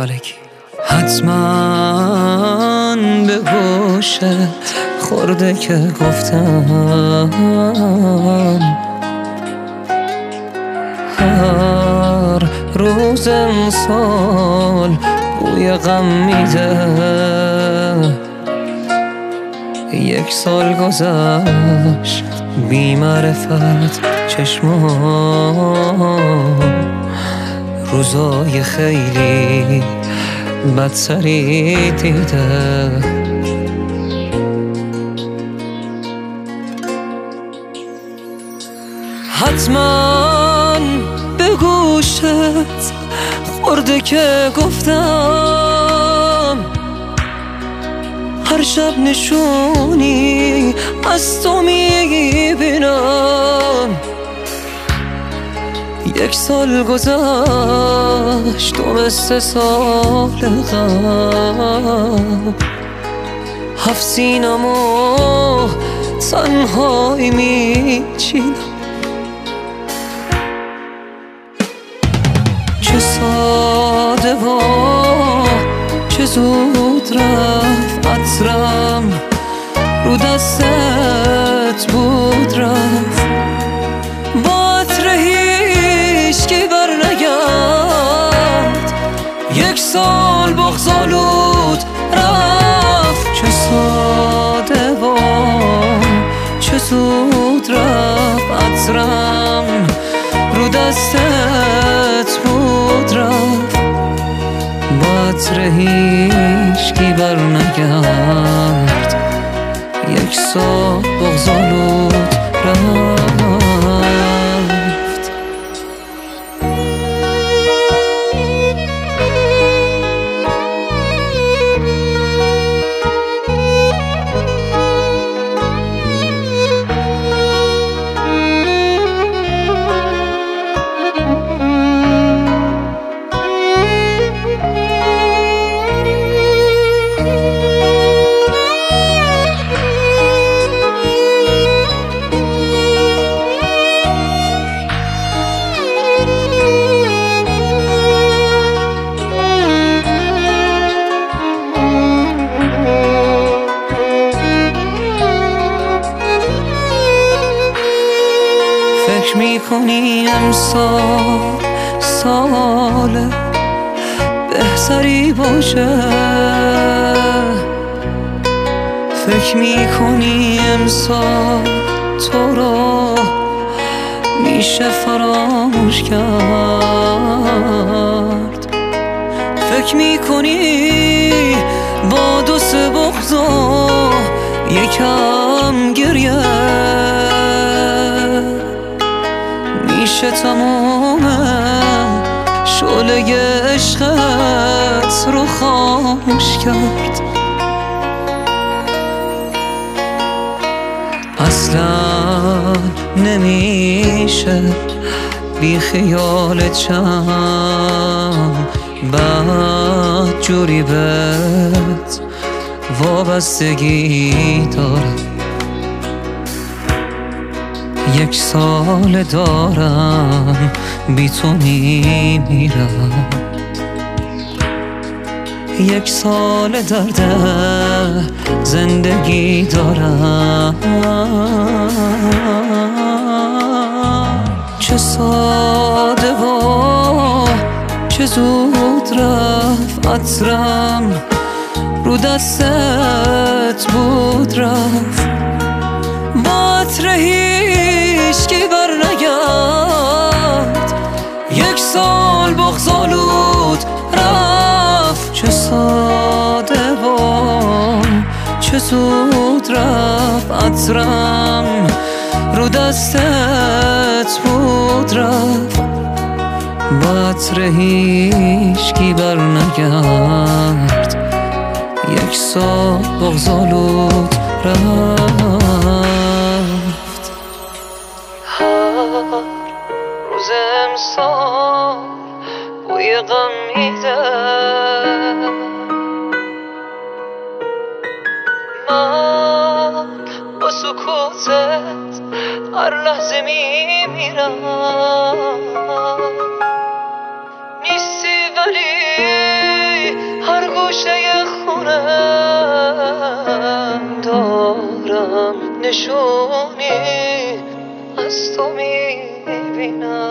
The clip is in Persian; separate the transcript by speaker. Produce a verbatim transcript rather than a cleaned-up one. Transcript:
Speaker 1: فلکی. حتما به گوشت خورده که گفتم هر روز امسال بوی غم میده. یک سال گذشت بی معرفت چشمان روزای خیلی بدتری دیده. حتما به گوشت خورده که گفتم هر شب نشونی از تو میبینم. یک سال گذشت و مثل سال قبل هفت سینم و تنهایی میچینم. چه ساده و چه زود رفت عطرم رو دستت بود رفت با عطر هیچکی بر نگرد. یک سال بغض‌آلود رفت. چه ساده و چه زود رفت عطرم رو دستت بود رفت با عطر هیچکی بر نگرد. یک سال بغض‌آلود رفت. فکر میکنی امسال سال بهتری باشه. فکر میکنی امسال تو رو میشه فراموش کرد. فکر میکنی با دو سه بغض و یکم گریه میشه تمام شعله عشقت رو خاموش کرد. اصلا نمیشه بی خیال چم بعد جوری بهت وابستگی دارم. یک سال دارم بی تو میمیرم. یک سال درد زندگی دارم. چه ساده و چه زود رفت عطرم رو دستت بود رفت با عطر هیچکی بر نگرد. یک سال بغض‌آلود رفت. چه ساده و چه زود رفت عطرم رو دستت بود رفت با عطر هیچکی بر نگرد. یک سال بغض‌آلود رفت. هر روز امسال بوی غم میده. من با سکوتت هر لحظه میمیرم. نیستی ولی گوشه خونم دارم نشونی از تو میبینم.